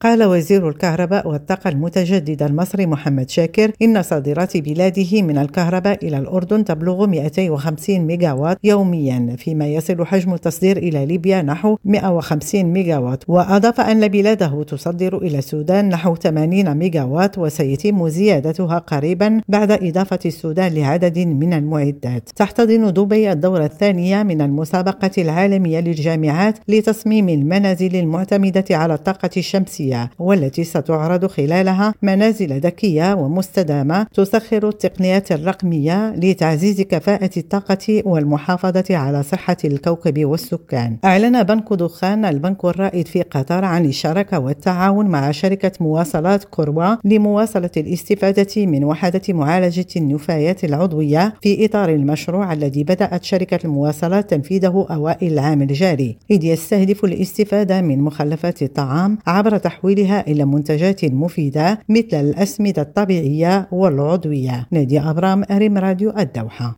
قال وزير الكهرباء والطاقة المتجددة المصري محمد شاكر إن صادرات بلاده من الكهرباء إلى الأردن تبلغ 250 ميجاوات يوميا، فيما يصل حجم التصدير إلى ليبيا نحو 150 ميجاوات. وأضاف أن بلاده تصدر إلى السودان نحو 80 ميجاوات، وسيتم زيادتها قريبا بعد إضافة السودان لعدد من المعدات. تحتضن دبي الدورة الثانية من المسابقة العالمية للجامعات لتصميم المنازل المعتمدة على الطاقة الشمسية، والتي ستعرض خلالها منازل ذكية ومستدامة تسخر التقنيات الرقمية لتعزيز كفاءة الطاقة والمحافظة على صحة الكوكب والسكان. أعلن بنك دخان البنك الرائد في قطر عن الشراكة والتعاون مع شركة مواصلات كوروا لمواصلة الاستفادة من وحدة معالجة النفايات العضوية في إطار المشروع الذي بدأت شركة المواصلات تنفيذه أوائل العام الجاري، إذ يستهدف الاستفادة من مخلفات الطعام عبر تحويلها إلى منتجات مفيدة مثل الأسمدة الطبيعية والعضوية. نادية أبرام، ريم راديو الدوحة.